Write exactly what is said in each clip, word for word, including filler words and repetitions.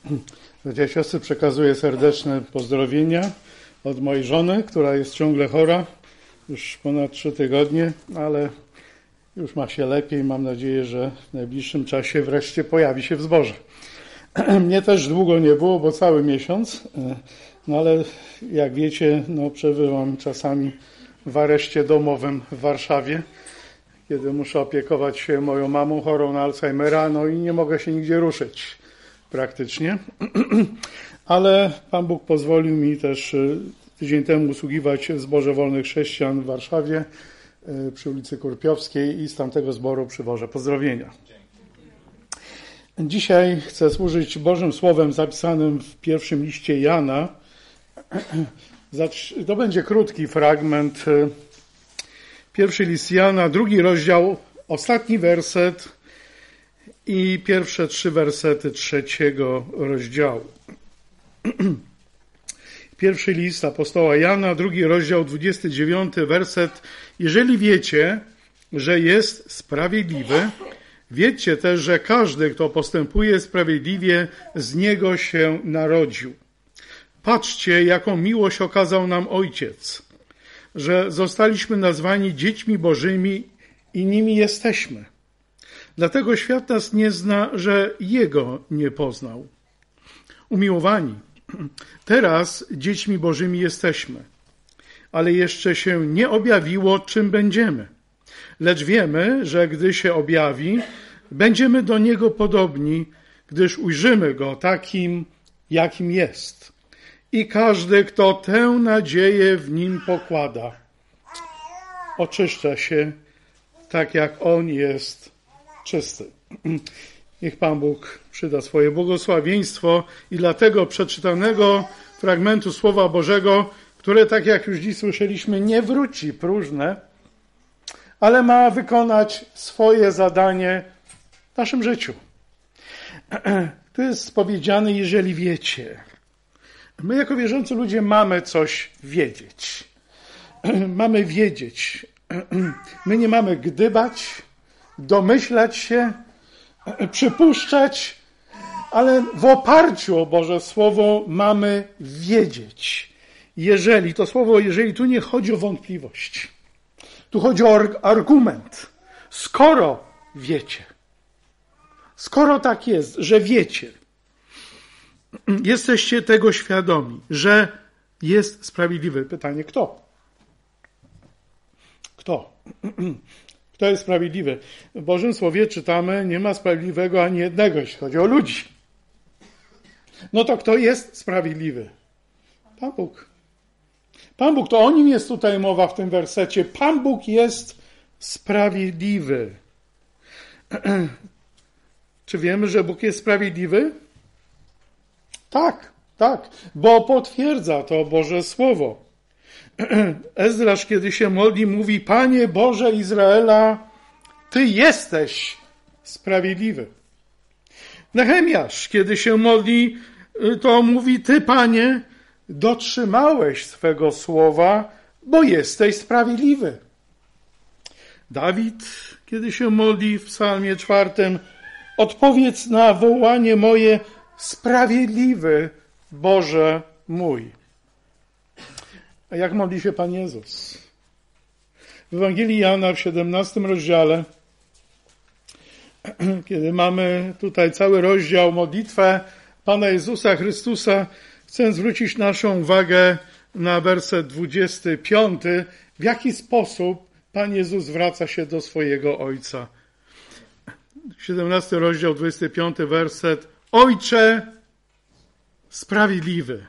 Ja siostry przekazuję serdeczne pozdrowienia od mojej żony, która jest ciągle chora, już ponad trzy tygodnie, ale już ma się lepiej. Mam nadzieję, że w najbliższym czasie wreszcie pojawi się w zborze. Mnie też długo nie było, bo cały miesiąc, no ale jak wiecie, no przebywam czasami w areszcie domowym w Warszawie, kiedy muszę opiekować się moją mamą chorą na Alzheimera, no i nie mogę się nigdzie ruszyć praktycznie. Ale Pan Bóg pozwolił mi też tydzień temu usługiwać w Zborze Wolnych Chrześcijan w Warszawie przy ulicy Kurpiowskiej i z tamtego zboru przywożę pozdrowienia. Dzisiaj chcę służyć Bożym Słowem zapisanym w pierwszym liście Jana. To będzie krótki fragment. Pierwszy list Jana, drugi rozdział, ostatni werset i pierwsze trzy wersety trzeciego rozdziału. Pierwszy list apostoła Jana, drugi rozdział, dwudziesty dziewiąty werset. Jeżeli wiecie, że jest sprawiedliwy, wiedzcie też, że każdy, kto postępuje sprawiedliwie, z niego się narodził. Patrzcie, jaką miłość okazał nam Ojciec, że zostaliśmy nazwani dziećmi Bożymi i nimi jesteśmy. Dlatego świat nas nie zna, że Jego nie poznał. Umiłowani, teraz dziećmi Bożymi jesteśmy, ale jeszcze się nie objawiło, czym będziemy. Lecz wiemy, że gdy się objawi, będziemy do Niego podobni, gdyż ujrzymy Go takim, jakim jest. I każdy, kto tę nadzieję w Nim pokłada, oczyszcza się tak, jak On jest czysty. Niech Pan Bóg przyda swoje błogosławieństwo i dla tego przeczytanego fragmentu Słowa Bożego, które, tak jak już dziś słyszeliśmy, nie wróci próżne, ale ma wykonać swoje zadanie w naszym życiu. Tu jest powiedziane, jeżeli wiecie. My jako wierzący ludzie mamy coś wiedzieć. Mamy wiedzieć. My nie mamy gdybać, domyślać się, przypuszczać, ale w oparciu o Boże Słowo mamy wiedzieć. Jeżeli, to słowo jeżeli, tu nie chodzi o wątpliwość. Tu chodzi o argument. Skoro wiecie, skoro tak jest, że wiecie, jesteście tego świadomi, że jest sprawiedliwy. Pytanie, kto? Kto? Kto jest sprawiedliwy? W Bożym Słowie czytamy, nie ma sprawiedliwego ani jednego, jeśli chodzi o ludzi. No to kto jest sprawiedliwy? Pan Bóg. Pan Bóg, to o nim jest tutaj mowa w tym wersecie. Pan Bóg jest sprawiedliwy. Czy wiemy, że Bóg jest sprawiedliwy? Tak, tak, bo potwierdza to Boże Słowo. Ezdrasz, kiedy się modli, mówi: Panie Boże Izraela, Ty jesteś sprawiedliwy. Nehemiasz, kiedy się modli, to mówi: Ty, Panie, dotrzymałeś swego słowa, bo jesteś sprawiedliwy. Dawid, kiedy się modli w psalmie czwartym: odpowiedz na wołanie moje, sprawiedliwy Boże mój. A jak modli się Pan Jezus? W Ewangelii Jana w siedemnastym rozdziale, kiedy mamy tutaj cały rozdział, modlitwę Pana Jezusa Chrystusa, chcę zwrócić naszą uwagę na werset dwudziesty piąty, w jaki sposób Pan Jezus zwraca się do swojego Ojca. siedemnasty rozdział, dwudziesty piąty werset. Ojcze sprawiedliwy.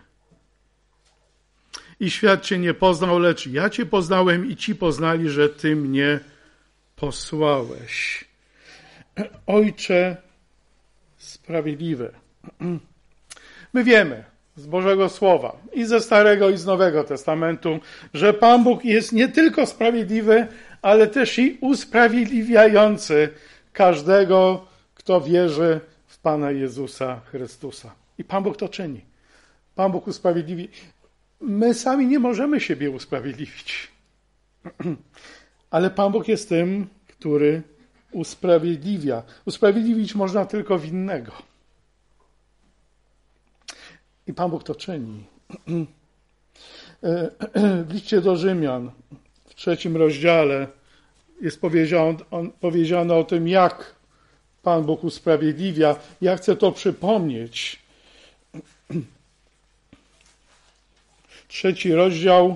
I świat Cię nie poznał, lecz ja Cię poznałem i ci poznali, że Ty mnie posłałeś. Ojcze sprawiedliwy. My wiemy z Bożego Słowa i ze Starego i z Nowego Testamentu, że Pan Bóg jest nie tylko sprawiedliwy, ale też i usprawiedliwiający każdego, kto wierzy w Pana Jezusa Chrystusa. I Pan Bóg to czyni. Pan Bóg usprawiedliwi. My sami nie możemy siebie usprawiedliwić. Ale Pan Bóg jest tym, który usprawiedliwia. Usprawiedliwić można tylko winnego. I Pan Bóg to czyni. W liście do Rzymian, w trzecim rozdziale, jest powiedziane, on, powiedziane o tym, jak Pan Bóg usprawiedliwia. Ja chcę to przypomnieć. Trzeci rozdział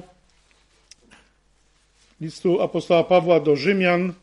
listu apostoła Pawła do Rzymian,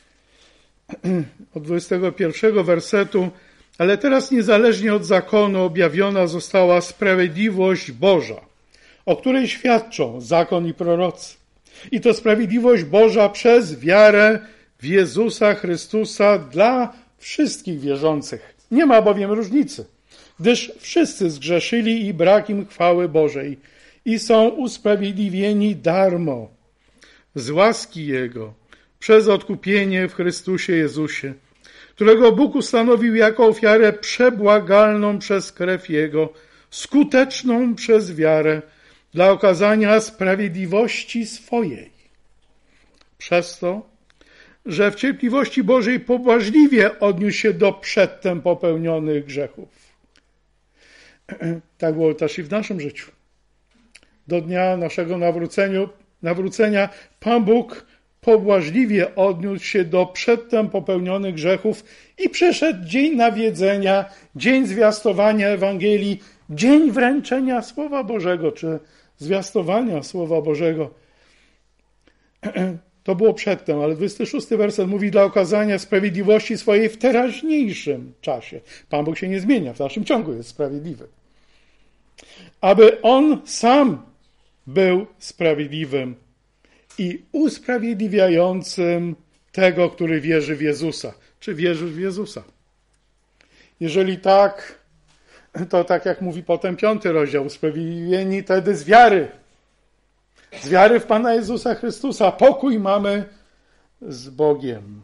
od dwudziestego pierwszego wersetu. Ale teraz niezależnie od zakonu objawiona została sprawiedliwość Boża, o której świadczą zakon i prorocy. I to sprawiedliwość Boża przez wiarę w Jezusa Chrystusa dla wszystkich wierzących. Nie ma bowiem różnicy, gdyż wszyscy zgrzeszyli i brak im chwały Bożej i są usprawiedliwieni darmo z łaski Jego przez odkupienie w Chrystusie Jezusie, którego Bóg ustanowił jako ofiarę przebłagalną przez krew Jego, skuteczną przez wiarę, dla okazania sprawiedliwości swojej. Przez to, że w cierpliwości Bożej pobłażliwie odniósł się do przedtem popełnionych grzechów. Tak było też i w naszym życiu. Do dnia naszego nawrócenia Pan Bóg pobłażliwie odniósł się do przedtem popełnionych grzechów i przyszedł dzień nawiedzenia, dzień zwiastowania Ewangelii, dzień wręczenia Słowa Bożego, czy zwiastowania Słowa Bożego. To było przedtem, ale dwudziesty szósty werset mówi dla okazania sprawiedliwości swojej w teraźniejszym czasie. Pan Bóg się nie zmienia, w dalszym ciągu jest sprawiedliwy. Aby On sam był sprawiedliwym i usprawiedliwiającym tego, który wierzy w Jezusa. Czy wierzysz w Jezusa? Jeżeli tak, to tak jak mówi potem piąty rozdział, usprawiedliwieni wtedy z wiary. Z wiary w Pana Jezusa Chrystusa. Pokój mamy z Bogiem.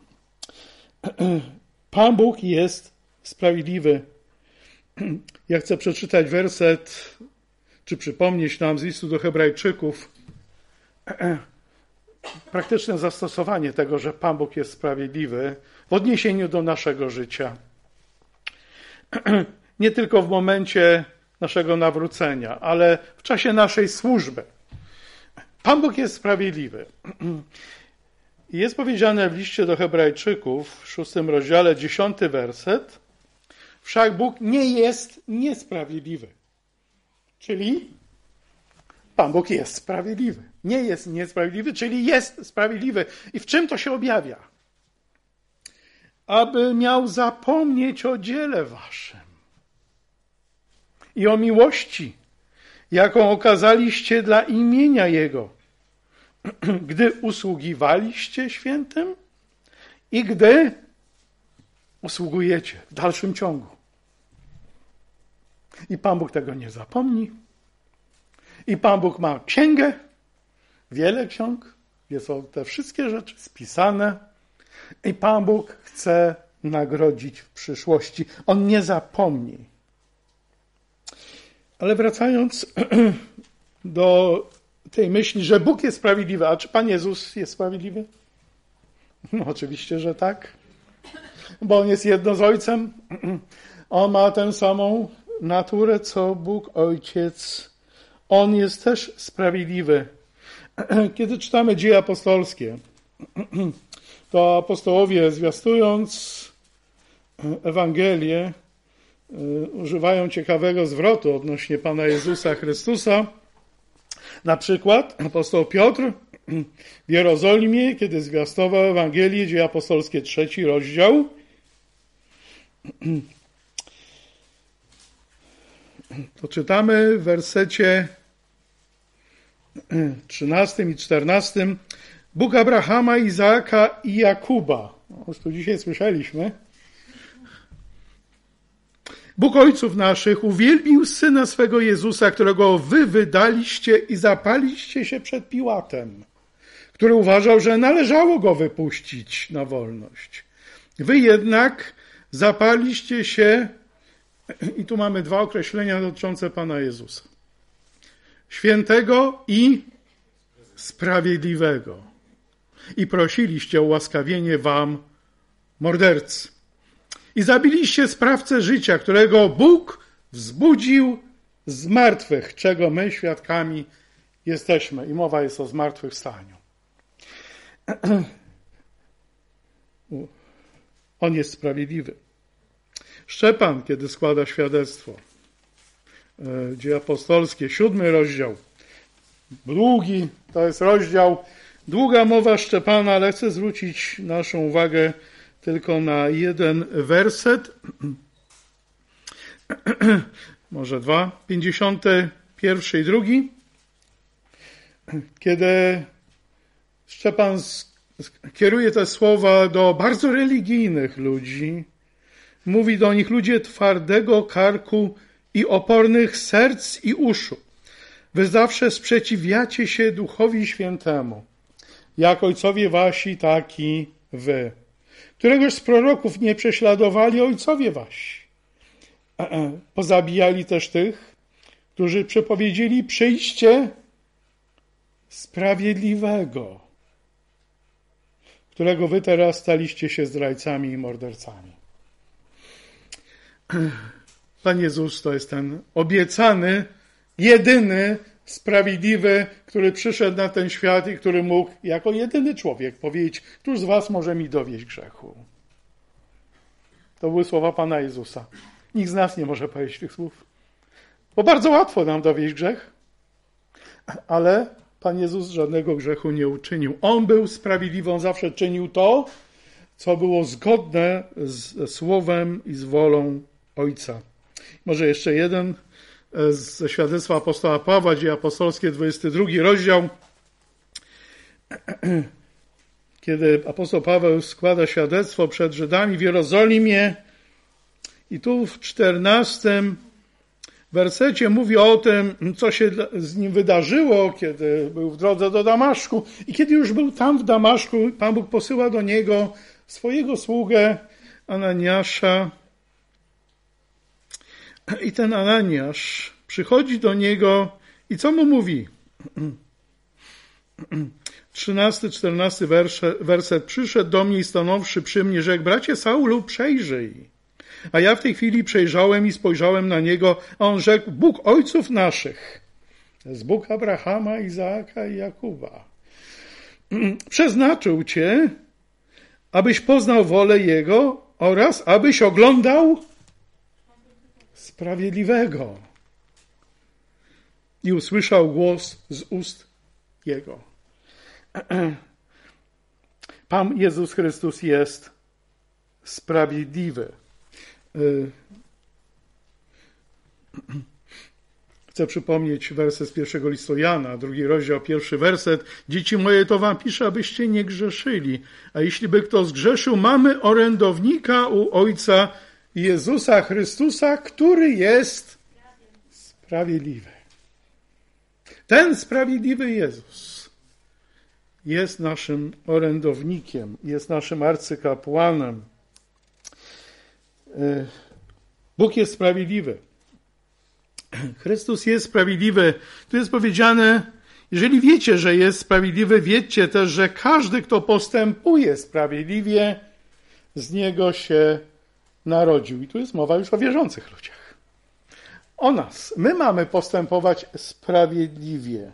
Pan Bóg jest sprawiedliwy. Ja chcę przeczytać werset, czy przypomnieć nam z listu do Hebrajczyków praktyczne zastosowanie tego, że Pan Bóg jest sprawiedliwy w odniesieniu do naszego życia. Nie tylko w momencie naszego nawrócenia, ale w czasie naszej służby. Pan Bóg jest sprawiedliwy. Jest powiedziane w liście do Hebrajczyków w szóstym rozdziale, dziesiąty werset. Wszak Bóg nie jest niesprawiedliwy. Czyli Pan Bóg jest sprawiedliwy. Nie jest niesprawiedliwy, czyli jest sprawiedliwy. I w czym to się objawia? Aby miał zapomnieć o dziele waszym i o miłości, jaką okazaliście dla imienia Jego, gdy usługiwaliście świętym i gdy usługujecie w dalszym ciągu. I Pan Bóg tego nie zapomni. I Pan Bóg ma księgę, wiele ksiąg, gdzie są te wszystkie rzeczy spisane. I Pan Bóg chce nagrodzić w przyszłości. On nie zapomni. Ale wracając do tej myśli, że Bóg jest sprawiedliwy, a czy Pan Jezus jest sprawiedliwy? No oczywiście, że tak. Bo On jest jedno z Ojcem. On ma tę samą naturę, co Bóg Ojciec. On jest też sprawiedliwy. Kiedy czytamy Dzieje apostolskie, to apostołowie, zwiastując Ewangelię, używają ciekawego zwrotu odnośnie Pana Jezusa Chrystusa. Na przykład apostoł Piotr w Jerozolimie, kiedy zwiastował Ewangelię, Dzieje apostolskie, trzeci rozdział, to czytamy w wersecie trzynastym i czternastym. Bóg Abrahama, Izaaka i Jakuba. Już tu dzisiaj słyszeliśmy. Bóg ojców naszych uwielbił Syna swego Jezusa, którego wy wydaliście i zapaliście się przed Piłatem, który uważał, że należało go wypuścić na wolność. Wy jednak zapaliście się, i tu mamy dwa określenia dotyczące Pana Jezusa. Świętego i sprawiedliwego. I prosiliście o łaskawienie wam, mordercy. I zabiliście sprawcę życia, którego Bóg wzbudził z martwych, czego my świadkami jesteśmy. I mowa jest o zmartwychwstaniu. On jest sprawiedliwy. Szczepan, kiedy składa świadectwo, Dzieje apostolskie, siódmy rozdział, długi, to jest rozdział, długa mowa Szczepana, ale chcę zwrócić naszą uwagę tylko na jeden werset, może dwa, pięćdziesiąty pierwszy i drugi, kiedy Szczepan kieruje te słowa do bardzo religijnych ludzi, mówi do nich: ludzie twardego karku i opornych serc i uszu. Wy zawsze sprzeciwiacie się Duchowi Świętemu, jak ojcowie wasi, tak i wy. Któregoś z proroków nie prześladowali ojcowie wasi. Pozabijali też tych, którzy przepowiedzieli przyjście sprawiedliwego, którego wy teraz staliście się zdrajcami i mordercami. Pan Jezus to jest ten obiecany, jedyny, sprawiedliwy, który przyszedł na ten świat i który mógł jako jedyny człowiek powiedzieć: któż z was może mi dowieść grzechu? To były słowa Pana Jezusa. Nikt z nas nie może powiedzieć tych słów, bo bardzo łatwo nam dowieść grzech, ale Pan Jezus żadnego grzechu nie uczynił. On był sprawiedliwy, on zawsze czynił to, co było zgodne ze słowem i z wolą Ojca. Może jeszcze jeden ze świadectwa apostoła Pawła, Dzieje apostolskie, dwudziesty drugi rozdział, kiedy apostoł Paweł składa świadectwo przed Żydami w Jerozolimie i tu w czternastym wersecie mówi o tym, co się z nim wydarzyło, kiedy był w drodze do Damaszku i kiedy już był tam w Damaszku, Pan Bóg posyła do niego swojego sługę Ananiasza. I ten Ananiasz przychodzi do niego i co mu mówi? trzynasty, czternasty werset. Przyszedł do mnie i stanąwszy przy mnie, rzekł: bracie Saulu, przejrzyj. A ja w tej chwili przejrzałem i spojrzałem na niego, a on rzekł: Bóg ojców naszych, to jest Bóg Abrahama, Izaaka i Jakuba, przeznaczył cię, abyś poznał wolę Jego oraz abyś oglądał Sprawiedliwego i usłyszał głos z ust Jego. Pan Jezus Chrystus jest sprawiedliwy. Chcę przypomnieć werset z pierwszego listu Jana, drugi rozdział, pierwszy werset. Dzieci moje, to wam piszę, abyście nie grzeszyli. A jeśli by kto zgrzeszył, mamy orędownika u Ojca, Jezusa Chrystusa, który jest sprawiedliwy. Ten sprawiedliwy Jezus jest naszym orędownikiem, jest naszym arcykapłanem. Bóg jest sprawiedliwy. Chrystus jest sprawiedliwy. Tu jest powiedziane: jeżeli wiecie, że jest sprawiedliwy, wiedzcie też, że każdy, kto postępuje sprawiedliwie, z niego się narodził. I tu jest mowa już o wierzących ludziach. O nas. My mamy postępować sprawiedliwie.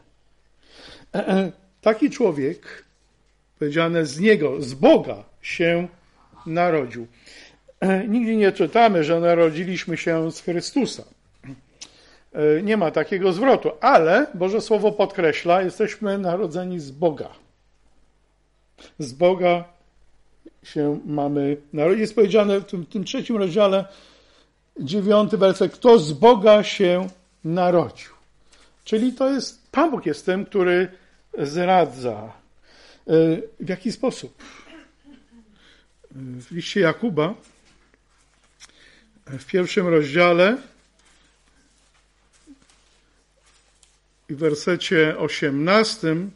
Taki człowiek, powiedziane z niego, z Boga się narodził. Nigdy nie czytamy, że narodziliśmy się z Chrystusa. Nie ma takiego zwrotu, ale Boże Słowo podkreśla, jesteśmy narodzeni z Boga. Z Boga się mamy narodzić. Jest powiedziane w tym, tym trzecim rozdziale, dziewiąty werset, kto z Boga się narodził. Czyli to jest, Pan Bóg jest tym, który zdradza. W jaki sposób? W liście Jakuba, w pierwszym rozdziale i w wersecie osiemnastym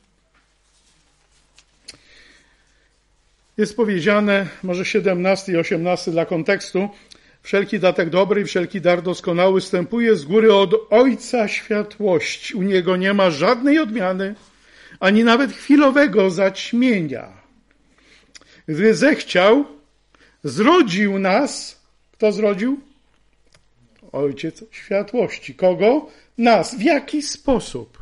jest powiedziane, może siedemnasty i osiemnasty dla kontekstu: wszelki datek dobry i wszelki dar doskonały wstępuje z góry od Ojca światłości. U Niego nie ma żadnej odmiany, ani nawet chwilowego zaćmienia. Gdy zechciał, zrodził nas. Kto zrodził? Ojciec światłości. Kogo? Nas. W jaki sposób?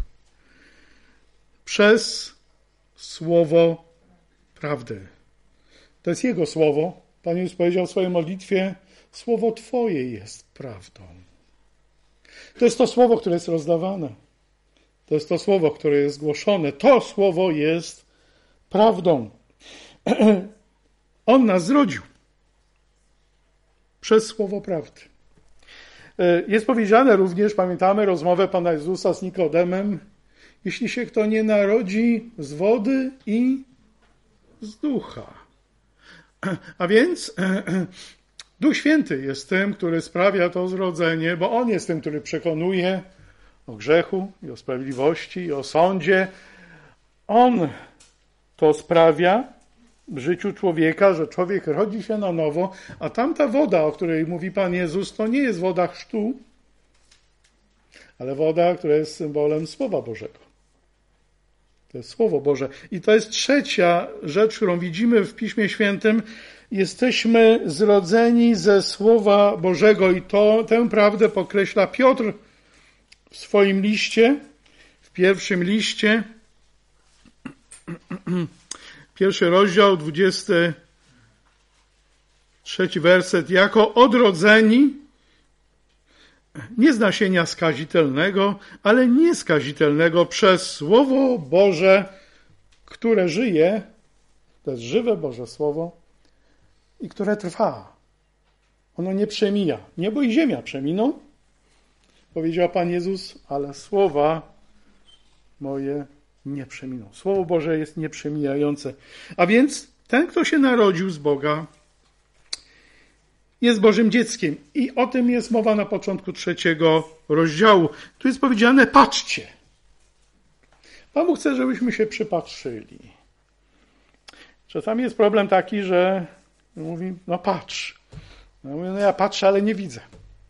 Przez słowo prawdy. To jest Jego słowo. Pan Jezus powiedział w swojej modlitwie, słowo Twoje jest prawdą. To jest to słowo, które jest rozdawane. To jest to słowo, które jest głoszone. To słowo jest prawdą. On nas zrodził. Przez słowo prawdy. Jest powiedziane również, pamiętamy rozmowę Pana Jezusa z Nikodemem, jeśli się kto nie narodzi z wody i z ducha. A więc Duch Święty jest tym, który sprawia to zrodzenie, bo On jest tym, który przekonuje o grzechu i o sprawiedliwości i o sądzie. On to sprawia w życiu człowieka, że człowiek rodzi się na nowo, a tamta woda, o której mówi Pan Jezus, to nie jest woda chrztu, ale woda, która jest symbolem Słowa Bożego. To jest Słowo Boże. I to jest trzecia rzecz, którą widzimy w Piśmie Świętym. Jesteśmy zrodzeni ze Słowa Bożego i to, tę prawdę podkreśla Piotr w swoim liście, w pierwszym liście, pierwszy rozdział, dwudziesty trzeci werset. Jako odrodzeni, nie z nasienia skazitelnego, ale nieskazitelnego przez Słowo Boże, które żyje, to jest żywe Boże Słowo i które trwa. Ono nie przemija. Niebo i ziemia przeminą, powiedział Pan Jezus, ale słowa moje nie przeminą. Słowo Boże jest nieprzemijające. A więc ten, kto się narodził z Boga, jest Bożym dzieckiem. I o tym jest mowa na początku trzeciego rozdziału. Tu jest powiedziane, patrzcie. Pan Bóg chce, żebyśmy się przypatrzyli. Czasami jest problem taki, że mówi, no patrz. Ja mówię, no ja patrzę, ale nie widzę.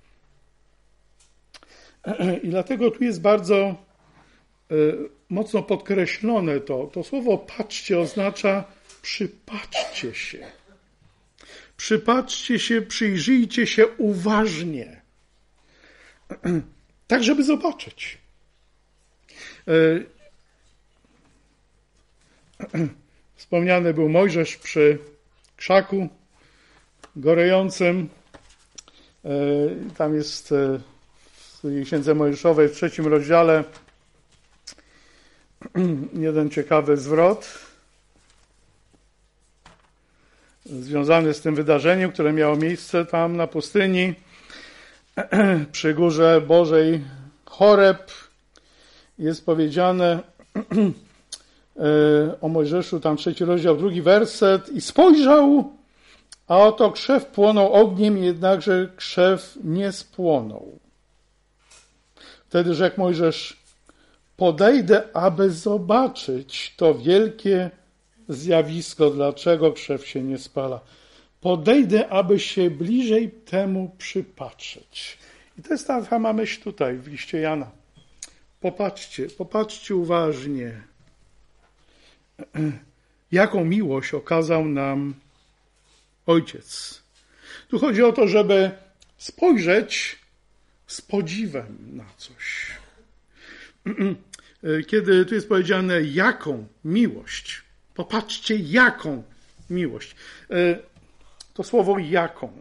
I dlatego tu jest bardzo y, mocno podkreślone to. To słowo patrzcie oznacza przypatrzcie się. Przypatrzcie się, przyjrzyjcie się uważnie. Tak, żeby zobaczyć. Y, Wspomniany był Mojżesz przy krzaku gorejącym. Tam jest w Księdze Mojżeszowej w trzecim rozdziale jeden ciekawy zwrot związany z tym wydarzeniem, które miało miejsce tam na pustyni przy górze Bożej Choreb. Jest powiedziane o Mojżeszu, tam trzeci rozdział, drugi werset. I spojrzał, a oto krzew płonął ogniem, jednakże krzew nie spłonął. Wtedy rzekł Mojżesz, podejdę, aby zobaczyć to wielkie zjawisko, dlaczego krzew się nie spala. Podejdę, aby się bliżej temu przypatrzeć. I to jest ta sama myśl tutaj w liście Jana. Popatrzcie, popatrzcie uważnie. Jaką miłość okazał nam Ojciec. Tu chodzi o to, żeby spojrzeć z podziwem na coś. Kiedy tu jest powiedziane, jaką miłość. Popatrzcie, jaką miłość. To słowo jaką.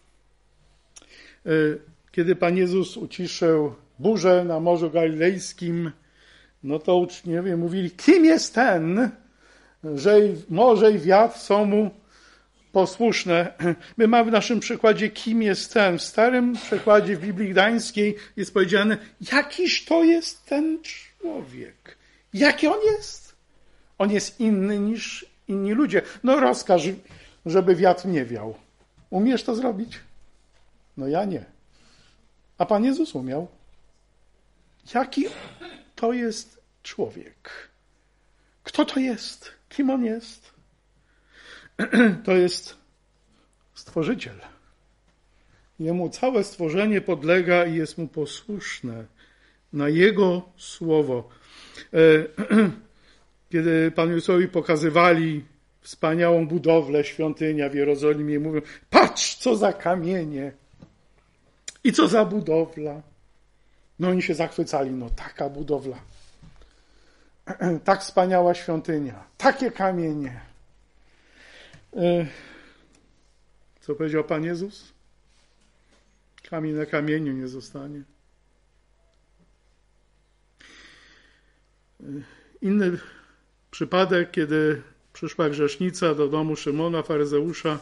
Kiedy Pan Jezus uciszył burzę na Morzu Galilejskim, no to uczniowie mówili, kim jest ten, że morze i wiatr są mu posłuszne. My mamy w naszym przykładzie, kim jest ten. W starym przykładzie w Biblii Gdańskiej jest powiedziane, jakiż to jest ten człowiek. Jaki on jest? On jest inny niż inni ludzie. No rozkaż, żeby wiatr nie wiał. Umiesz to zrobić? No ja nie. A Pan Jezus umiał. Jaki to jest człowiek? Kto to jest? Kim on jest? To jest Stworzyciel. Jemu całe stworzenie podlega i jest mu posłuszne na Jego słowo. Kiedy Panu Jezusowi pokazywali wspaniałą budowlę, świątynia w Jerozolimie, mówią, patrz, co za kamienie. I co za budowla? No oni się zachwycali, no taka budowla. Tak wspaniała świątynia, takie kamienie. Co powiedział Pan Jezus? Kamień na kamieniu nie zostanie. Inny przypadek, kiedy przyszła grzesznica do domu Szymona, faryzeusza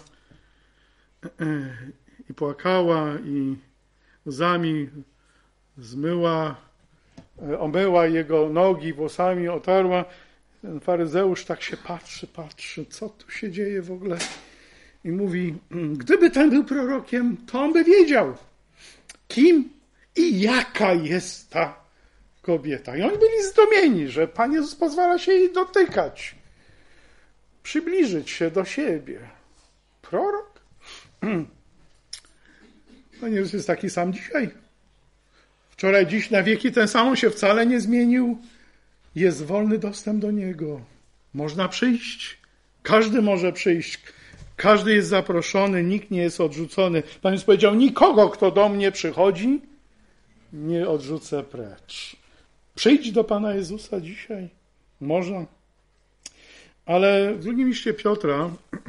i płakała i łzami zmyła, omyła jego nogi, włosami otarła. Ten faryzeusz tak się patrzy, patrzy, co tu się dzieje w ogóle. I mówi, gdyby ten był prorokiem, to on by wiedział, kim i jaka jest ta kobieta. I oni byli zdumieni, że Pan Jezus pozwala się jej dotykać, przybliżyć się do siebie. Prorok? Pan Jezus jest taki sam dzisiaj. Wczoraj, dziś, na wieki ten sam, on się wcale nie zmienił. Jest wolny dostęp do Niego. Można przyjść. Każdy może przyjść. Każdy jest zaproszony, nikt nie jest odrzucony. Pan Jezus powiedział, nikogo, kto do mnie przychodzi, nie odrzucę precz. Przyjdź do Pana Jezusa dzisiaj. Można. Ale w drugim liście Piotra,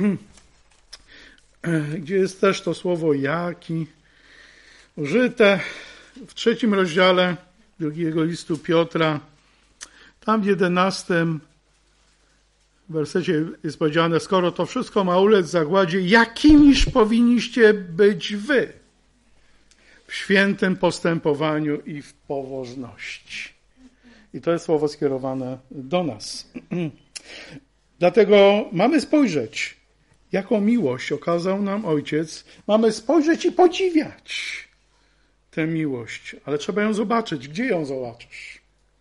gdzie jest też to słowo jaki, użyte w trzecim rozdziale drugiego listu Piotra, tam w jedenastym wersecie jest powiedziane, skoro to wszystko ma ulec zagładzie, jakimiż powinniście być wy w świętym postępowaniu i w pobożności. I to jest słowo skierowane do nas. Dlatego mamy spojrzeć, jaką miłość okazał nam Ojciec. Mamy spojrzeć i podziwiać tę miłość. Ale trzeba ją zobaczyć. Gdzie ją zobaczysz?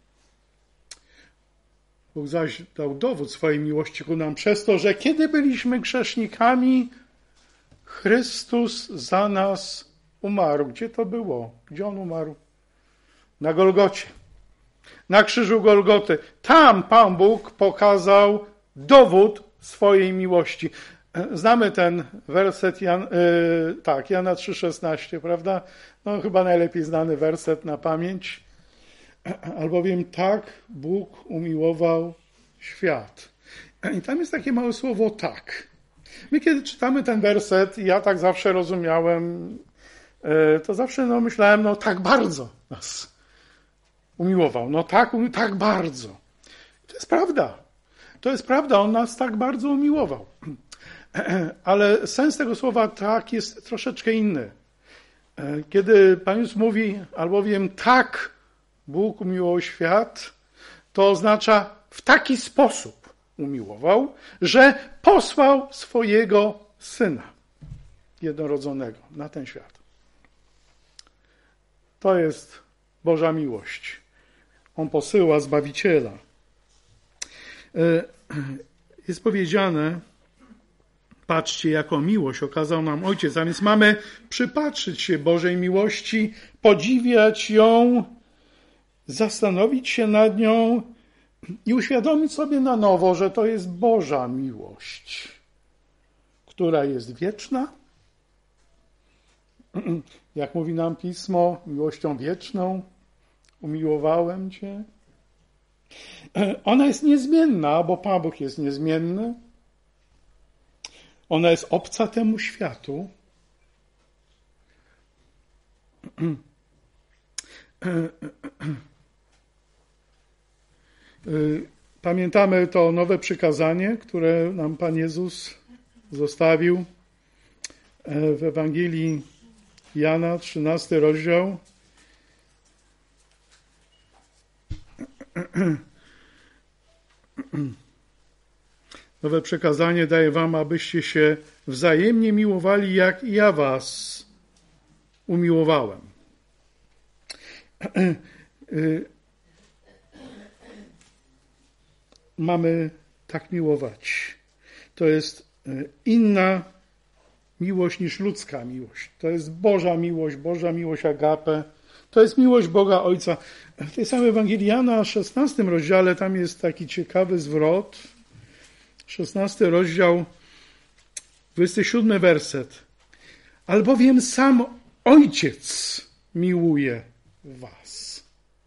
Bóg zaś dał dowód swojej miłości ku nam przez to, że kiedy byliśmy grzesznikami, Chrystus za nas umarł. Gdzie to było? Gdzie On umarł? Na Golgocie. Na krzyżu Golgoty. Tam Pan Bóg pokazał dowód swojej miłości. Znamy ten werset, Jan, yy, tak, Jana trzy szesnaście, prawda? No chyba najlepiej znany werset na pamięć. Albowiem tak Bóg umiłował świat. I tam jest takie małe słowo tak. My kiedy czytamy ten werset, ja tak zawsze rozumiałem, yy, to zawsze no, myślałem, no tak bardzo nas umiłował. No tak, tak bardzo. To jest prawda. To jest prawda, On nas tak bardzo umiłował. Ale sens tego słowa tak jest troszeczkę inny. Kiedy Pan Jezus mówi, albowiem tak Bóg umiłował świat, to oznacza w taki sposób umiłował, że posłał swojego Syna jednorodzonego na ten świat. To jest Boża miłość. On posyła Zbawiciela. Jest powiedziane, patrzcie, jaką miłość okazał nam Ojciec. A więc mamy przypatrzyć się Bożej miłości, podziwiać ją, zastanowić się nad nią i uświadomić sobie na nowo, że to jest Boża miłość, która jest wieczna. Jak mówi nam Pismo, miłością wieczną umiłowałem Cię. Ona jest niezmienna, bo Pan Bóg jest niezmienny. Ona jest obca temu światu. Pamiętamy to nowe przykazanie, które nam Pan Jezus zostawił w Ewangelii Jana, trzynasty rozdział. Nowe przekazanie daję wam, abyście się wzajemnie miłowali, jak i ja was umiłowałem. Mamy tak miłować. To jest inna miłość niż ludzka miłość. To jest Boża miłość, Boża miłość agape. To jest miłość Boga Ojca. W tej samej Ewangelii Jana, szesnastym rozdziale, tam jest taki ciekawy zwrot. szesnasty rozdział, dwudziesty siódmy werset. Albowiem sam Ojciec miłuje was.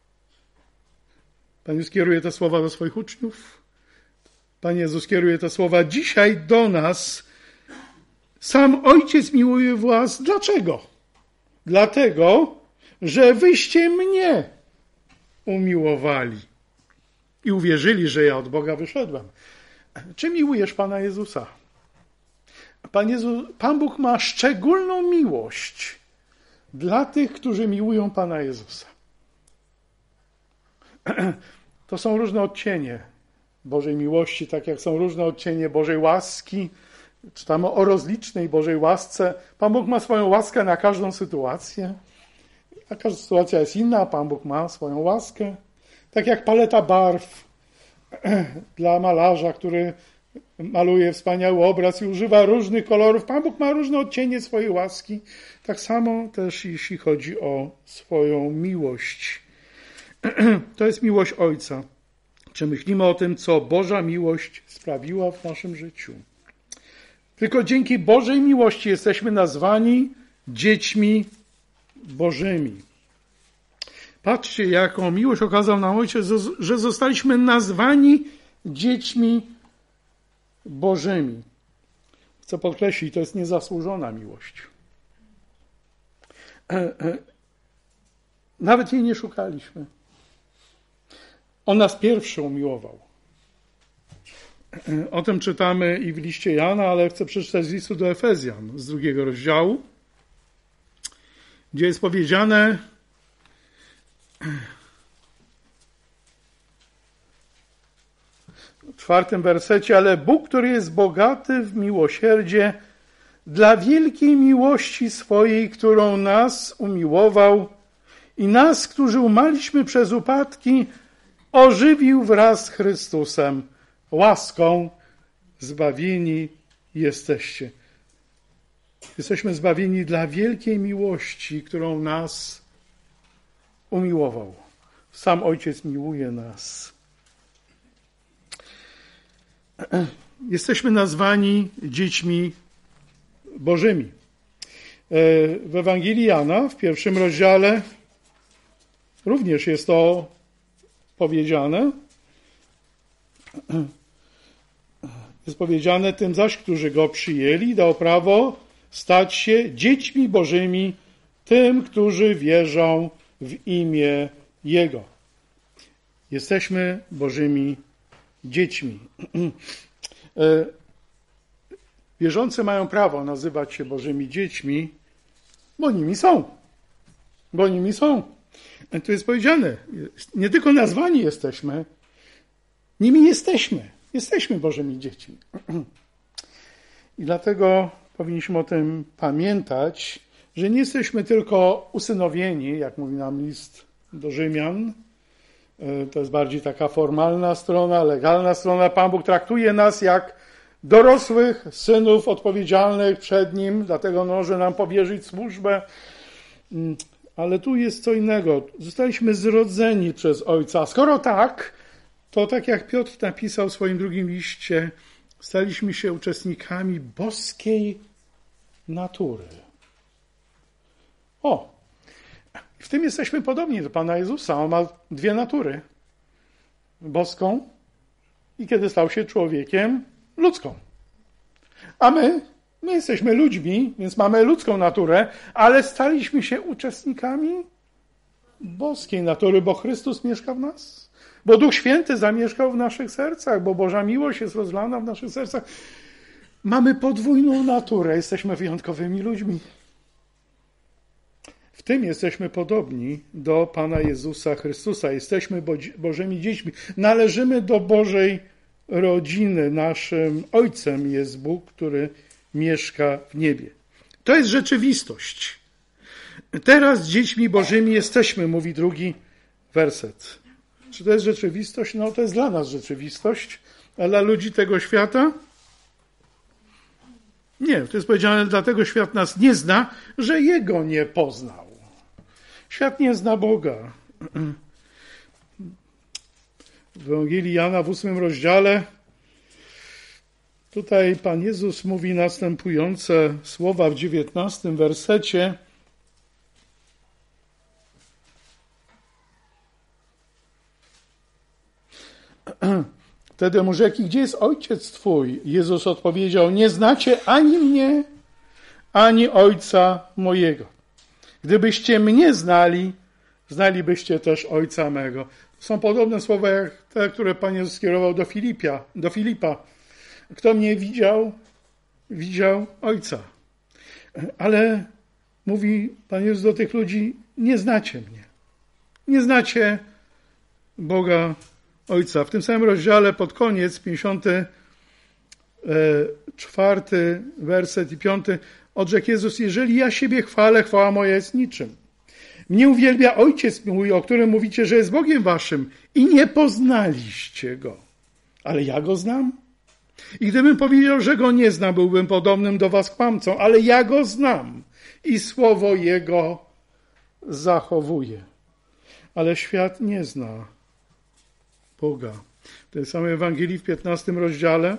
Pan Jezus kieruje te słowa do swoich uczniów. Pan Jezus kieruje te słowa dzisiaj do nas. Sam Ojciec miłuje was. Dlaczego? Dlatego, że wyście mnie umiłowali i uwierzyli, że ja od Boga wyszedłem. Czy miłujesz Pana Jezusa? Pan, Jezus, Pan Bóg ma szczególną miłość dla tych, którzy miłują Pana Jezusa. To są różne odcienie Bożej miłości, tak jak są różne odcienie Bożej łaski. Czytamy o rozlicznej Bożej łasce. Pan Bóg ma swoją łaskę na każdą sytuację. A każda sytuacja jest inna, a Pan Bóg ma swoją łaskę. Tak jak paleta barw dla malarza, który maluje wspaniały obraz i używa różnych kolorów. Pan Bóg ma różne odcienie swojej łaski. Tak samo też jeśli chodzi o swoją miłość. To jest miłość Ojca. Czy myślimy o tym, co Boża miłość sprawiła w naszym życiu? Tylko dzięki Bożej miłości jesteśmy nazwani dziećmi Bożymi. Patrzcie, jaką miłość okazał nam Ojciec, że zostaliśmy nazwani dziećmi Bożymi. Chcę podkreślić, to jest niezasłużona miłość. Nawet jej nie szukaliśmy. On nas pierwszy umiłował. O tym czytamy i w liście Jana, ale chcę przeczytać z listu do Efezjan z drugiego rozdziału, gdzie jest powiedziane w czwartym wersecie, ale Bóg, który jest bogaty w miłosierdzie, dla wielkiej miłości swojej, którą nas umiłował i nas, którzy umarliśmy przez upadki, ożywił wraz z Chrystusem. Łaską zbawieni jesteście. Jesteśmy zbawieni dla wielkiej miłości, którą nas umiłował. Sam Ojciec miłuje nas. Jesteśmy nazwani dziećmi Bożymi. W Ewangelii Jana, w pierwszym rozdziale, również jest to powiedziane. Jest powiedziane, tym zaś, którzy Go przyjęli, dał prawo stać się dziećmi Bożymi, tym, którzy wierzą w imię Jego. Jesteśmy Bożymi dziećmi. Wierzący mają prawo nazywać się Bożymi dziećmi, bo nimi są. Bo nimi są. Tu jest powiedziane, nie tylko nazwani jesteśmy, nimi jesteśmy. Jesteśmy Bożymi dziećmi. I dlatego powinniśmy o tym pamiętać, że nie jesteśmy tylko usynowieni, jak mówi nam list do Rzymian. To jest bardziej taka formalna strona, legalna strona. Pan Bóg traktuje nas jak dorosłych synów odpowiedzialnych przed Nim, dlatego może nam powierzyć służbę. Ale tu jest co innego. Zostaliśmy zrodzeni przez Ojca. Skoro tak, to tak jak Piotr napisał w swoim drugim liście, staliśmy się uczestnikami boskiej natury. O, w tym jesteśmy podobni do Pana Jezusa. On ma dwie natury. Boską i kiedy stał się człowiekiem, ludzką. A my, my jesteśmy ludźmi, więc mamy ludzką naturę, ale staliśmy się uczestnikami boskiej natury, bo Chrystus mieszka w nas. Bo Duch Święty zamieszkał w naszych sercach, bo Boża miłość jest rozlana w naszych sercach. Mamy podwójną naturę, jesteśmy wyjątkowymi ludźmi. W tym jesteśmy podobni do Pana Jezusa Chrystusa. Jesteśmy Bożymi dziećmi. Należymy do Bożej rodziny. Naszym Ojcem jest Bóg, który mieszka w niebie. To jest rzeczywistość. Teraz dziećmi Bożymi jesteśmy, mówi drugi werset. Czy to jest rzeczywistość? No to jest dla nas rzeczywistość, a dla ludzi tego świata? Nie, to jest powiedziane, dlatego świat nas nie zna, że Jego nie poznał. Świat nie zna Boga. W Ewangelii Jana w ósmym rozdziale tutaj Pan Jezus mówi następujące słowa w dziewiętnastym wersecie. Wtedy mu rzekli, gdzie jest ojciec twój? Jezus odpowiedział, nie znacie ani mnie, ani ojca mojego. Gdybyście mnie znali, znalibyście też ojca mego. Są podobne słowa jak te, które Pan Jezus skierował do Filipia, do Filipa. Kto mnie widział, widział ojca. Ale mówi Pan Jezus do tych ludzi, nie znacie mnie. Nie znacie Boga Ojca. W tym samym rozdziale pod koniec, pięćdziesiąty czwarty werset i piąty, odrzekł Jezus, jeżeli ja siebie chwalę, chwała moja jest niczym. Mnie uwielbia Ojciec mój, o którym mówicie, że jest Bogiem waszym i nie poznaliście Go. Ale ja Go znam. I gdybym powiedział, że Go nie znam, byłbym podobnym do was kłamcą, ale ja Go znam i słowo Jego zachowuję. Ale świat nie zna Boga. W tej samej Ewangelii w piętnastym rozdziale,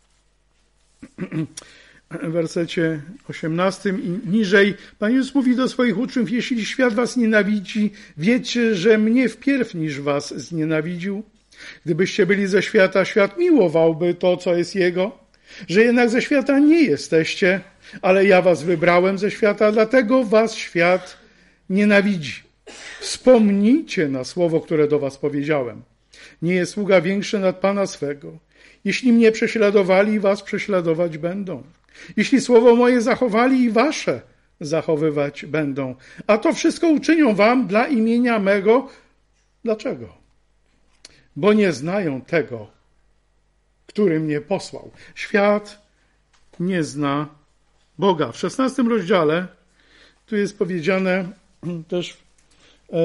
w wersecie osiemnastym i niżej, Pan Jezus mówi do swoich uczniów, jeśli świat was nienawidzi, wiecie, że mnie wpierw niż was znienawidził. Gdybyście byli ze świata, świat miłowałby to, co jest Jego, że jednak ze świata nie jesteście, ale ja was wybrałem ze świata, dlatego was świat nienawidzi. Wspomnijcie na słowo, które do was powiedziałem. Nie jest sługa większy nad Pana swego. Jeśli mnie prześladowali, was prześladować będą. Jeśli słowo moje zachowali, i wasze zachowywać będą. A to wszystko uczynią wam dla imienia mego. Dlaczego? Bo nie znają tego, który mnie posłał. Świat nie zna Boga. W szesnastym rozdziale tu jest powiedziane też e,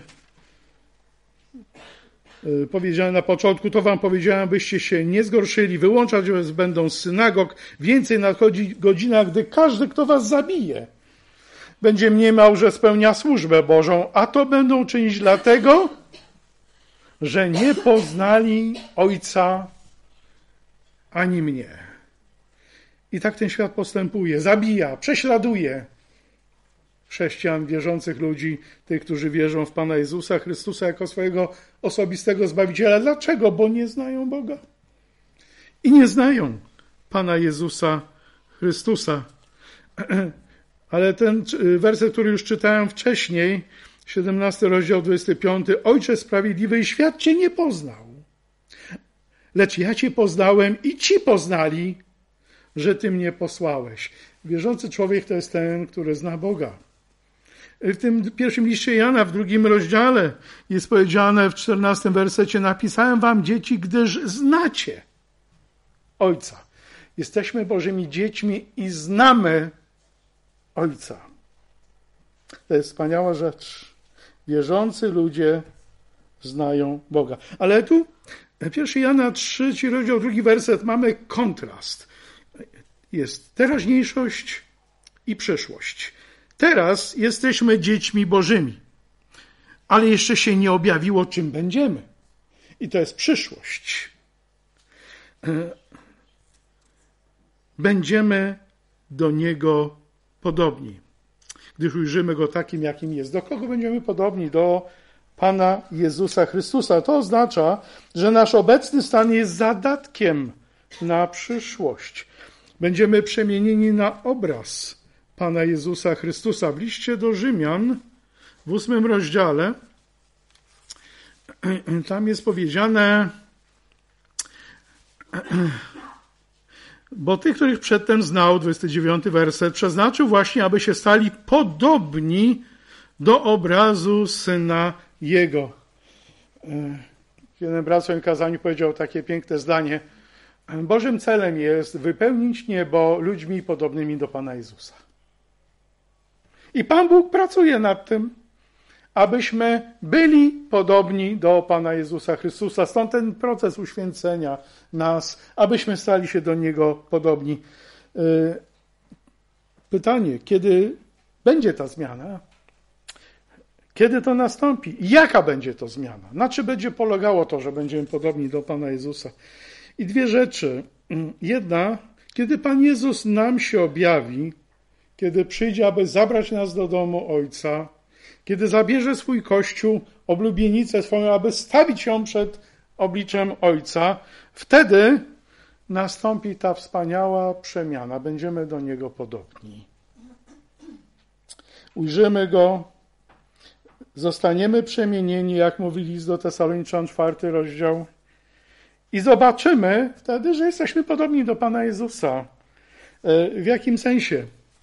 e, powiedziane na początku, to wam powiedziałem, byście się nie zgorszyli, wyłączać was będą z synagog, więcej nadchodzi godzina, gdy każdy, kto was zabije, będzie mniemał, że spełnia służbę Bożą, a to będą czynić dlatego, że nie poznali Ojca ani mnie. I tak ten świat postępuje, zabija, prześladuje chrześcijan, wierzących ludzi, tych, którzy wierzą w Pana Jezusa Chrystusa jako swojego osobistego Zbawiciela. Dlaczego? Bo nie znają Boga. I nie znają Pana Jezusa Chrystusa. Ale ten werset, który już czytałem wcześniej, siedemnasty rozdział, dwudziesty piąty. Ojcze sprawiedliwy, świat Cię nie poznał, lecz ja Cię poznałem i ci poznali, że Ty mnie posłałeś. Wierzący człowiek to jest ten, który zna Boga. W tym pierwszym liście Jana, w drugim rozdziale jest powiedziane w czternastym wersecie, napisałem wam, dzieci, gdyż znacie Ojca. Jesteśmy Bożymi dziećmi i znamy Ojca. To jest wspaniała rzecz. Wierzący ludzie znają Boga. Ale tu, pierwszy Jana, trzeci rozdział, drugi werset, mamy kontrast. Jest teraźniejszość i przyszłość. Teraz jesteśmy dziećmi Bożymi, ale jeszcze się nie objawiło, czym będziemy. I to jest przyszłość. Będziemy do Niego podobni, gdyż ujrzymy Go takim, jakim jest. Do kogo będziemy podobni? Do Pana Jezusa Chrystusa. To oznacza, że nasz obecny stan jest zadatkiem na przyszłość. Będziemy przemienieni na obraz Pana Jezusa Chrystusa. W liście do Rzymian, w ósmym rozdziale, tam jest powiedziane, bo tych, których przedtem znał, dwudziesty dziewiąty werset, przeznaczył właśnie, aby się stali podobni do obrazu Syna Jego. Jeden brat w swoim kazaniu powiedział takie piękne zdanie. Bożym celem jest wypełnić niebo ludźmi podobnymi do Pana Jezusa. I Pan Bóg pracuje nad tym, abyśmy byli podobni do Pana Jezusa Chrystusa. Stąd ten proces uświęcenia nas, abyśmy stali się do Niego podobni. Pytanie, kiedy będzie ta zmiana? Kiedy to nastąpi? Jaka będzie to zmiana? Na czym będzie polegało to, że będziemy podobni do Pana Jezusa? I dwie rzeczy. Jedna, kiedy Pan Jezus nam się objawi, kiedy przyjdzie, aby zabrać nas do domu Ojca, kiedy zabierze swój Kościół, oblubienicę swoją, aby stawić ją przed obliczem Ojca, wtedy nastąpi ta wspaniała przemiana. Będziemy do Niego podobni. Ujrzymy Go, zostaniemy przemienieni, jak mówi list do Tesaloniczan, czwarty rozdział, i zobaczymy wtedy, że jesteśmy podobni do Pana Jezusa. W jakim sensie?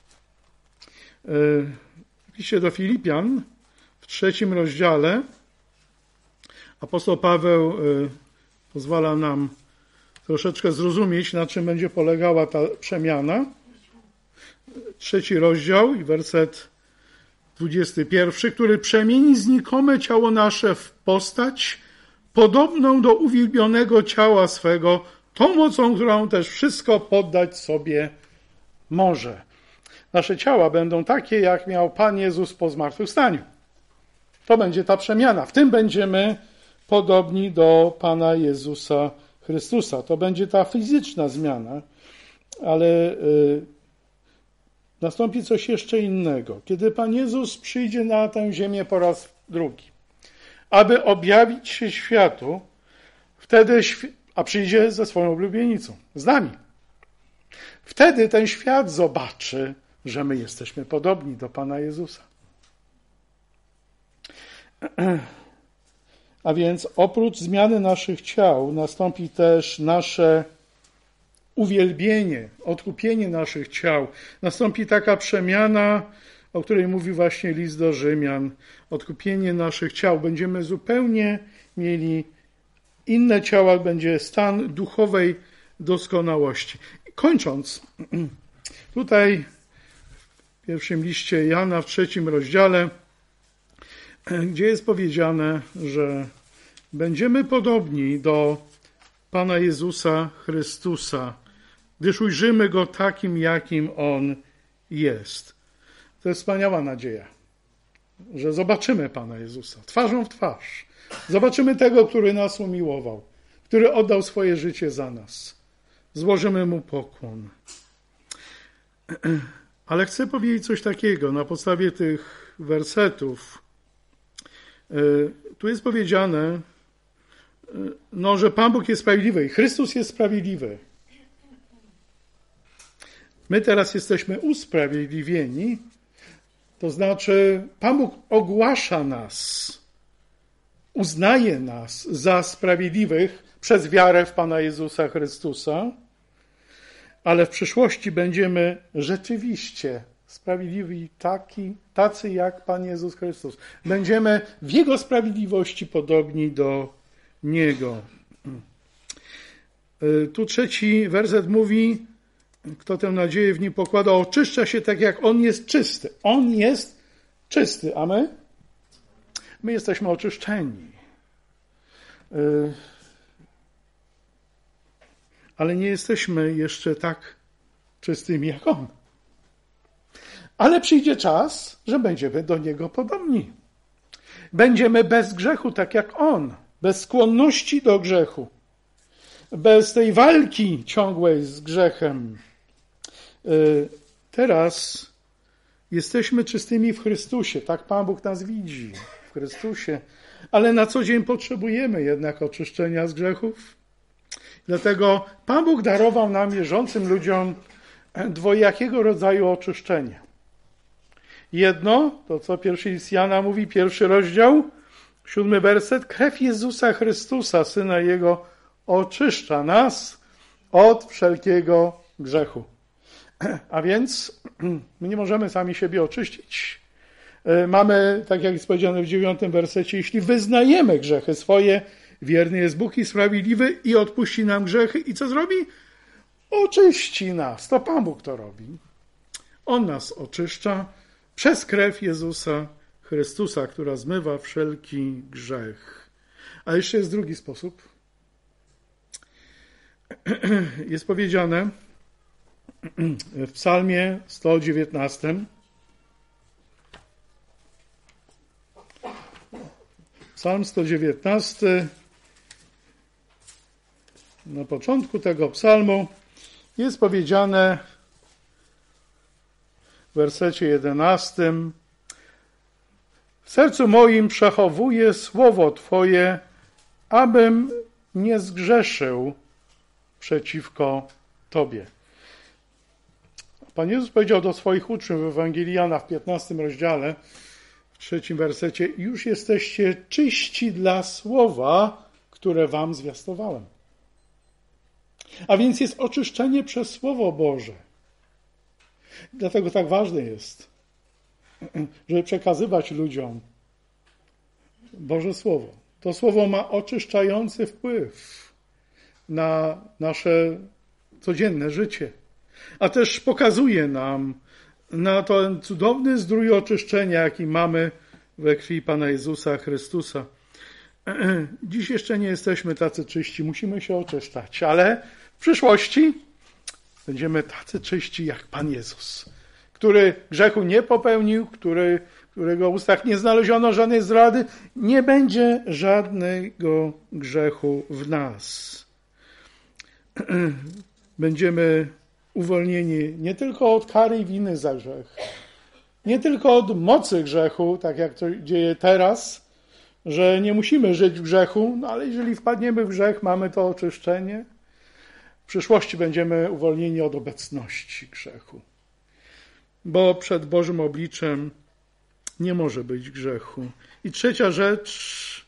W liście do Filipian, w trzecim rozdziale, apostoł Paweł pozwala nam troszeczkę zrozumieć, na czym będzie polegała ta przemiana. Trzeci rozdział i werset dwudziesty pierwszy, który przemieni znikome ciało nasze w postać podobną do uwielbionego ciała swego, tą mocą, którą też wszystko poddać sobie może. Nasze ciała będą takie, jak miał Pan Jezus po zmartwychwstaniu. To będzie ta przemiana. W tym będziemy podobni do Pana Jezusa Chrystusa. To będzie ta fizyczna zmiana, ale y, nastąpi coś jeszcze innego. Kiedy Pan Jezus przyjdzie na tę ziemię po raz drugi, aby objawić się światu, wtedy, a przyjdzie ze swoją oblubienicą, z nami. Wtedy ten świat zobaczy, że my jesteśmy podobni do Pana Jezusa. A więc oprócz zmiany naszych ciał nastąpi też nasze uwielbienie, odkupienie naszych ciał. Nastąpi taka przemiana, o której mówi właśnie list do Rzymian. Odkupienie naszych ciał. Będziemy zupełnie mieli inne ciała, będzie stan duchowej doskonałości. Kończąc, tutaj w pierwszym liście Jana, w trzecim rozdziale, gdzie jest powiedziane, że będziemy podobni do Pana Jezusa Chrystusa, gdyż ujrzymy Go takim, jakim On jest. To jest wspaniała nadzieja, że zobaczymy Pana Jezusa twarzą w twarz. Zobaczymy tego, który nas umiłował, który oddał swoje życie za nas. Złożymy Mu pokłon. Ale chcę powiedzieć coś takiego na podstawie tych wersetów. Tu jest powiedziane, no, że Pan Bóg jest sprawiedliwy i Chrystus jest sprawiedliwy. My teraz jesteśmy usprawiedliwieni, to znaczy Pan Bóg ogłasza nas, uznaje nas za sprawiedliwych przez wiarę w Pana Jezusa Chrystusa, ale w przyszłości będziemy rzeczywiście sprawiedliwi taki, tacy jak Pan Jezus Chrystus. Będziemy w Jego sprawiedliwości podobni do Niego. Tu trzeci werset mówi, kto tę nadzieję w Nim pokłada, oczyszcza się tak, jak On jest czysty. On jest czysty, a my? My jesteśmy oczyszczeni. Ale nie jesteśmy jeszcze tak czystymi jak On. Ale przyjdzie czas, że będziemy do Niego podobni. Będziemy bez grzechu, tak jak On. Bez skłonności do grzechu. Bez tej walki ciągłej z grzechem. Teraz jesteśmy czystymi w Chrystusie. Tak Pan Bóg nas widzi w Chrystusie. Ale na co dzień potrzebujemy jednak oczyszczenia z grzechów. Dlatego Pan Bóg darował nam, wierzącym ludziom, dwojakiego rodzaju oczyszczenie. Jedno, to co pierwszy list Jana mówi, pierwszy rozdział, siódmy werset, krew Jezusa Chrystusa, Syna Jego, oczyszcza nas od wszelkiego grzechu. A więc my nie możemy sami siebie oczyścić. Mamy, tak jak jest powiedziane w dziewiątym wersecie, jeśli wyznajemy grzechy swoje, wierny jest Bóg i sprawiedliwy i odpuści nam grzechy. I co zrobi? Oczyści nas. To Pan Bóg to robi. On nas oczyszcza przez krew Jezusa Chrystusa, która zmywa wszelki grzech. A jeszcze jest drugi sposób. Jest powiedziane w psalmie sto dziewiętnastym. Psalm sto dziewiętnasty. Na początku tego psalmu jest powiedziane w wersecie jedenastym: w sercu moim przechowuję słowo Twoje, abym nie zgrzeszył przeciwko Tobie. Pan Jezus powiedział do swoich uczniów w Ewangelii Jana w piętnastym rozdziale, w trzecim wersecie: już jesteście czyści dla słowa, które wam zwiastowałem. A więc jest oczyszczenie przez Słowo Boże. Dlatego tak ważne jest, żeby przekazywać ludziom Boże Słowo. To Słowo ma oczyszczający wpływ na nasze codzienne życie. A też pokazuje nam na ten cudowny zdrój oczyszczenia, jaki mamy we krwi Pana Jezusa Chrystusa. Dziś jeszcze nie jesteśmy tacy czyści, musimy się oczyszczać, ale w przyszłości będziemy tacy czyści jak Pan Jezus, który grzechu nie popełnił, który, którego w ustach nie znaleziono żadnej zdrady. Nie będzie żadnego grzechu w nas. Będziemy uwolnieni nie tylko od kary i winy za grzech, nie tylko od mocy grzechu, tak jak to dzieje teraz, że nie musimy żyć w grzechu, no ale jeżeli wpadniemy w grzech, mamy to oczyszczenie. W przyszłości będziemy uwolnieni od obecności grzechu, bo przed Bożym obliczem nie może być grzechu. I trzecia rzecz,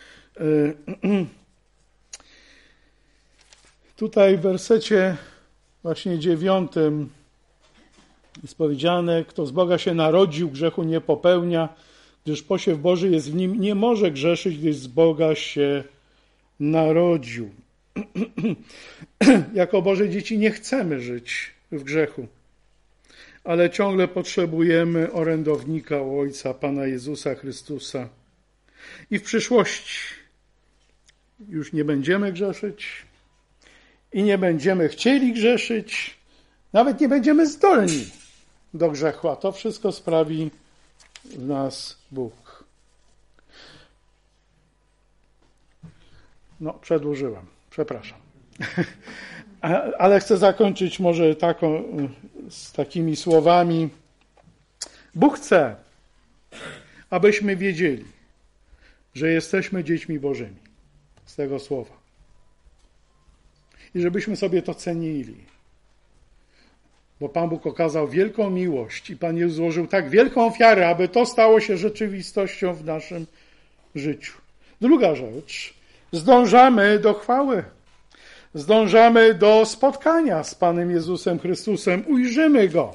tutaj w wersecie właśnie dziewiątym jest powiedziane: kto z Boga się narodził, grzechu nie popełnia, gdyż posiew Boży jest w nim, nie może grzeszyć, gdyż z Boga się narodził. Jako Boże dzieci nie chcemy żyć w grzechu, ale ciągle potrzebujemy orędownika u Ojca, Pana Jezusa Chrystusa. I w przyszłości już nie będziemy grzeszyć i nie będziemy chcieli grzeszyć, nawet nie będziemy zdolni do grzechu, a to wszystko sprawi w nas Bóg. No, przedłużyłem, przepraszam. Ale chcę zakończyć może taką, z takimi słowami. Bóg chce, abyśmy wiedzieli, że jesteśmy dziećmi Bożymi z tego słowa. I żebyśmy sobie to cenili. Bo Pan Bóg okazał wielką miłość i Pan Jezus złożył tak wielką ofiarę, aby to stało się rzeczywistością w naszym życiu. Druga rzecz. Zdążamy do chwały. Zdążamy do spotkania z Panem Jezusem Chrystusem. Ujrzymy Go.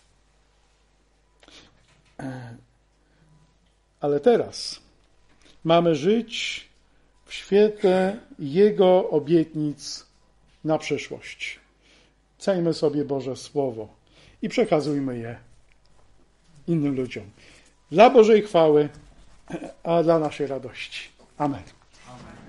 Ale teraz mamy żyć w świetle Jego obietnic na przyszłość. Ceńmy sobie Boże Słowo i przekazujmy je innym ludziom. Dla Bożej chwały, a dla naszej radości. Amen. Amen.